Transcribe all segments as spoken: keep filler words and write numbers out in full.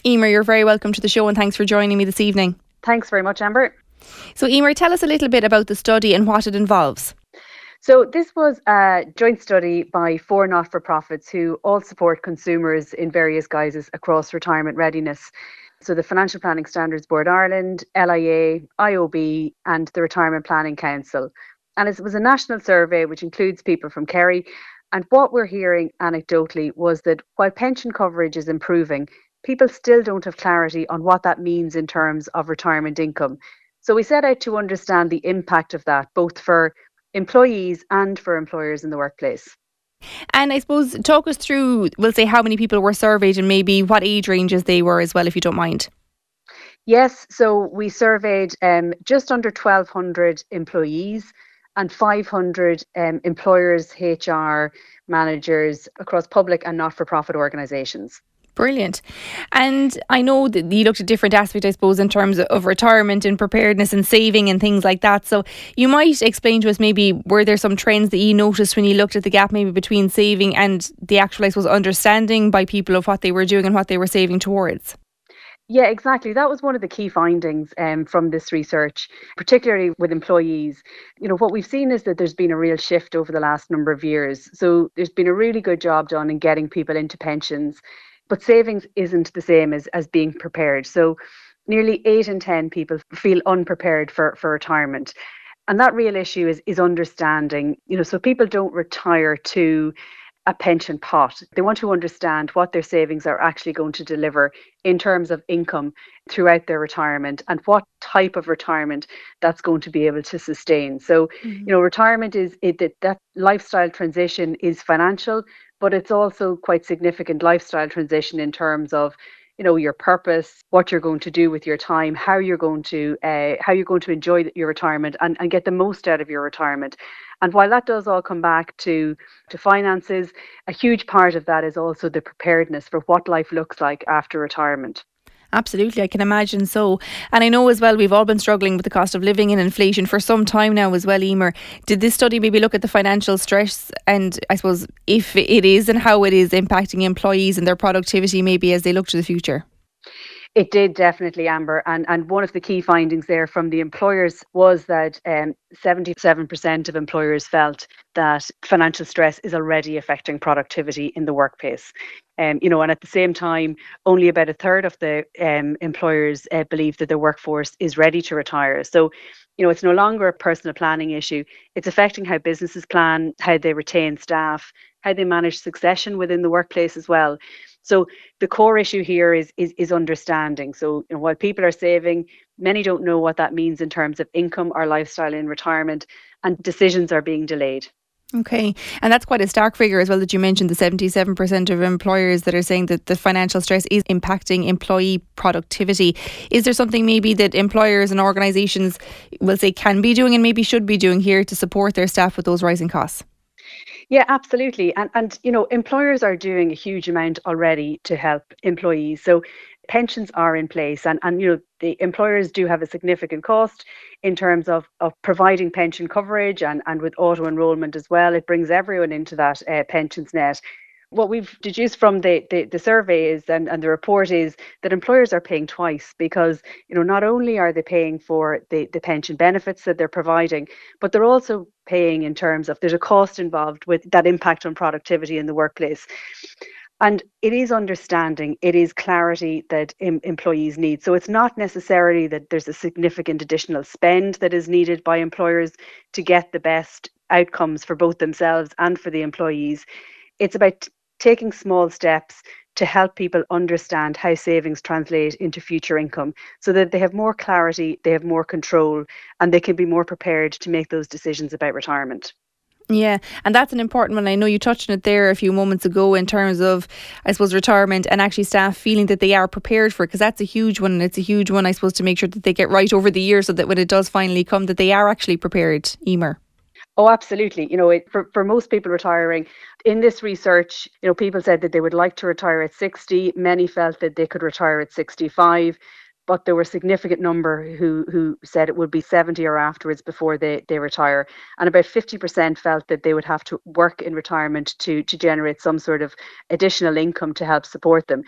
Emer, you're very welcome to the show and thanks for joining me this evening. Thanks very much, Amber. So Emer, tell us a little bit about the study and what it involves. So this was a joint study by four not-for-profits who all support consumers in various guises across retirement readiness. So the Financial Planning Standards Board Ireland, L I A, I O B and the Retirement Planning Council. And it was a national survey which includes people from Kerry. And what we're hearing anecdotally was that while pension coverage is improving, people still don't have clarity on what that means in terms of retirement income. So we set out to understand the impact of that, both for employees and for employers in the workplace. And I suppose talk us through, we'll say, how many people were surveyed and maybe what age ranges they were as well, if you don't mind. Yes, so we surveyed um, just under twelve hundred employees and five hundred um, employers, H R managers across public and not-for-profit organisations. Brilliant. And I know that you looked at different aspects, I suppose, in terms of retirement and preparedness and saving and things like that. So you might explain to us maybe, were there some trends that you noticed when you looked at the gap maybe between saving and the actual, I suppose, understanding by people of what they were doing and what they were saving towards? Yeah, exactly. That was one of the key findings um, from this research, particularly with employees. You know, what we've seen is that there's been a real shift over the last number of years. So there's been a really good job done in getting people into pensions, but savings isn't the same as, as being prepared. So nearly eight in ten people feel unprepared for, for retirement. And that real issue is, is understanding, you know, so people don't retire to a pension pot. They want to understand what their savings are actually going to deliver in terms of income throughout their retirement and what type of retirement that's going to be able to sustain. So, mm-hmm. you know, retirement is it, that, that lifestyle transition is financial, but it's also quite significant lifestyle transition in terms of, you know, your purpose, what you're going to do with your time, how you're going to uh, how you're going to enjoy your retirement and, and get the most out of your retirement. And while that does all come back to, to finances, a huge part of that is also the preparedness for what life looks like after retirement. Absolutely, I can imagine so. And I know as well, we've all been struggling with the cost of living and inflation for some time now as well, Emer. Did this study maybe look at the financial stress and I suppose if it is and how it is impacting employees and their productivity maybe as they look to the future? It did definitely, Amber. And, and one of the key findings there from the employers was that um, seventy-seven percent of employers felt that financial stress is already affecting productivity in the workplace. Um, you know, and at the same time, only about a third of the um, employers uh, believe that their workforce is ready to retire. So, you know, it's no longer a personal planning issue. It's affecting how businesses plan, how they retain staff, how they manage succession within the workplace as well. So the core issue here is is, is understanding. So, you know, while people are saving, many don't know what that means in terms of income or lifestyle in retirement, and decisions are being delayed. Okay. And that's quite a stark figure as well that you mentioned, the seventy-seven percent of employers that are saying that the financial stress is impacting employee productivity. Is there something maybe that employers and organisations will say can be doing and maybe should be doing here to support their staff with those rising costs? Yeah, absolutely. And, and, you know, employers are doing a huge amount already to help employees. So pensions are in place and, and, you know, the employers do have a significant cost in terms of, of providing pension coverage and, and with auto enrolment as well. It brings everyone into that uh, pensions net. What we've deduced from the, the, the survey is and, and the report is that employers are paying twice because, you know, not only are they paying for the, the pension benefits that they're providing, but they're also paying in terms of there's a cost involved with that impact on productivity in the workplace. And it is understanding, it is clarity that em- employees need. So it's not necessarily that there's a significant additional spend that is needed by employers to get the best outcomes for both themselves and for the employees. It's about taking small steps to help people understand how savings translate into future income so that they have more clarity, they have more control, and they can be more prepared to make those decisions about retirement. Yeah, and that's an important one. I know you touched on it there a few moments ago in terms of, I suppose, retirement and actually staff feeling that they are prepared for it, because that's a huge one. And it's a huge one, I suppose, to make sure that they get right over the years so that when it does finally come, that they are actually prepared, Emer. Oh, absolutely. You know, it, for, for most people retiring, in this research, you know, people said that they would like to retire at sixty. Many felt that they could retire at sixty-five. But there were a significant number who, who said it would be seventy or afterwards before they, they retire. And about fifty percent felt that they would have to work in retirement to, to generate some sort of additional income to help support them.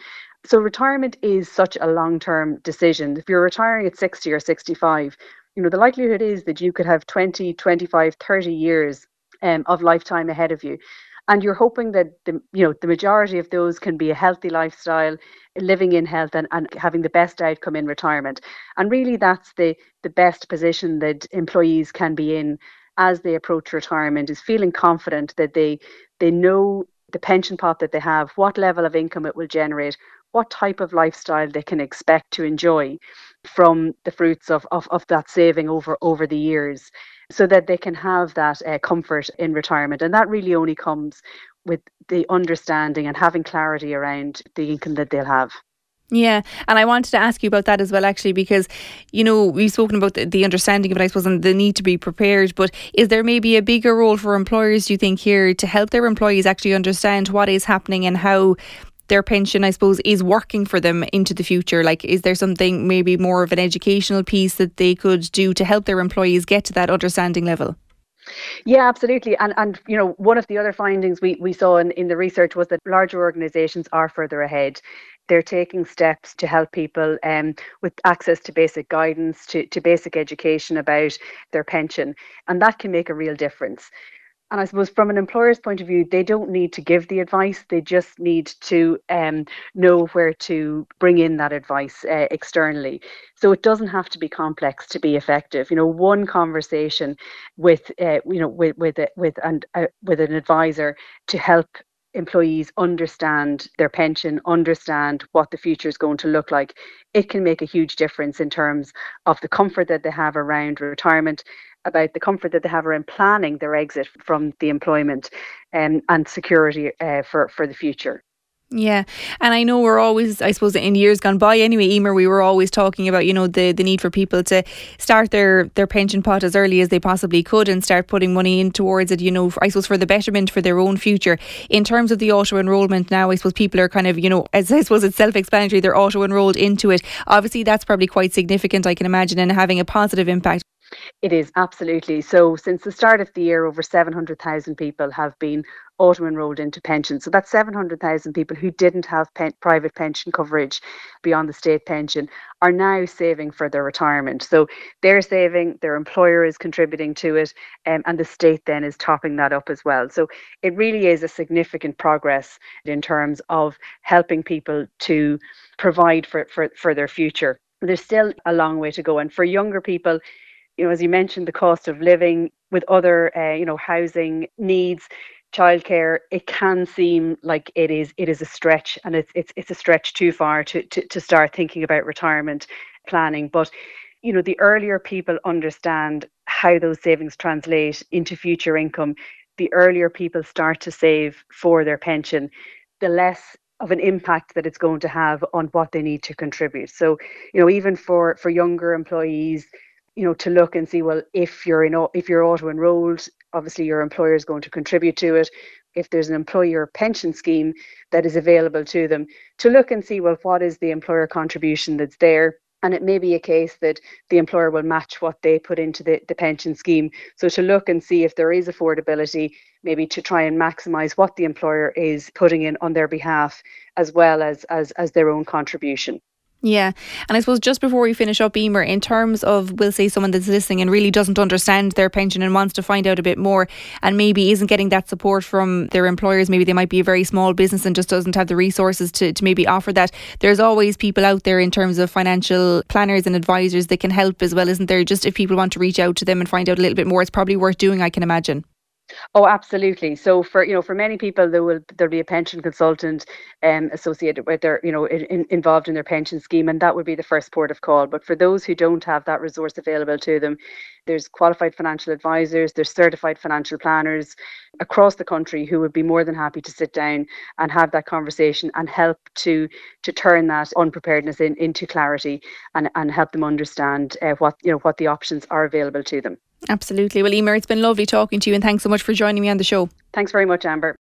So retirement is such a long-term decision. If you're retiring at sixty or sixty-five, you know, the likelihood is that you could have twenty, twenty-five, thirty years um, of lifetime ahead of you. And you're hoping that the you know the majority of those can be a healthy lifestyle, living in health and, and having the best outcome in retirement. And really that's the the best position that employees can be in as they approach retirement, is feeling confident that they they know the pension pot that they have, what level of income it will generate, what type of lifestyle they can expect to enjoy from the fruits of, of, of that saving over, over the years, so that they can have that uh, comfort in retirement. And that really only comes with the understanding and having clarity around the income that they'll have. Yeah, and I wanted to ask you about that as well, actually, because, you know, we've spoken about the, the understanding of it, I suppose, and the need to be prepared. But is there maybe a bigger role for employers, do you think, here to help their employees actually understand what is happening and how their pension, I suppose, is working for them into the future? Like, is there something, maybe more of an educational piece that they could do to help their employees get to that understanding level? Yeah, absolutely. And and you know, one of the other findings we, we saw in, in the research was that larger organizations are further ahead. They're taking steps to help people um, with access to basic guidance, to, to basic education about their pension. And that can make a real difference. And I suppose from an employer's point of view, they don't need to give the advice. They just need to um, know where to bring in that advice uh, externally. So it doesn't have to be complex to be effective. You know, one conversation with, uh, you know, with with a, with and uh, with an advisor to help employees understand their pension, understand what the future is going to look like. It can make a huge difference in terms of the comfort that they have around retirement, about the comfort that they have around planning their exit from the employment, um, and security uh, for, for the future. Yeah, and I know we're always, I suppose, in years gone by anyway, Emer, we were always talking about, you know, the, the need for people to start their, their pension pot as early as they possibly could and start putting money in towards it, you know, for, I suppose for the betterment for their own future. In terms of the auto-enrolment now, I suppose people are kind of, you know, as I suppose it's self-explanatory, they're auto-enrolled into it. Obviously, that's probably quite significant, I can imagine, and having a positive impact. It is, absolutely. So since the start of the year, over seven hundred thousand people have been auto-enrolled into pension. So that's seven hundred thousand people who didn't have pen- private pension coverage beyond the state pension are now saving for their retirement. So they're saving, their employer is contributing to it, um, and the state then is topping that up as well. So it really is a significant progress in terms of helping people to provide for, for, for their future. There's still a long way to go. And for younger people, you know, as you mentioned, the cost of living with other, uh, you know, housing needs, childcare, it can seem like it is it is a stretch, and it's it's it's a stretch too far to to to start thinking about retirement planning. But you know, the earlier people understand how those savings translate into future income, the earlier people start to save for their pension, the less of an impact that it's going to have on what they need to contribute. So, you know, even for for younger employees, you know, to look and see, well, if you're in, if you're auto enrolled, obviously your employer is going to contribute to it. If there's an employer pension scheme that is available to them, to look and see, well, what is the employer contribution that's there? And it may be a case that the employer will match what they put into the, the pension scheme. So to look and see if there is affordability, maybe to try and maximise what the employer is putting in on their behalf, as well as as, as their own contribution. Yeah, and I suppose just before we finish up, Emer, in terms of, we'll say, someone that's listening and really doesn't understand their pension and wants to find out a bit more and maybe isn't getting that support from their employers, maybe they might be a very small business and just doesn't have the resources to, to maybe offer that. There's always people out there in terms of financial planners and advisors that can help as well, isn't there? Just if people want to reach out to them and find out a little bit more, it's probably worth doing, I can imagine. Oh, absolutely. So for, you know, for many people, there will there'll be a pension consultant um, associated with their, you know, in, involved in their pension scheme, and that would be the first port of call. But for those who don't have that resource available to them, there's qualified financial advisors, there's certified financial planners across the country who would be more than happy to sit down and have that conversation and help to to turn that unpreparedness in, into clarity, and, and help them understand uh, what, you know, what the options are available to them. Absolutely. Well, Emer, it's been lovely talking to you and thanks so much for joining me on the show. Thanks very much, Amber.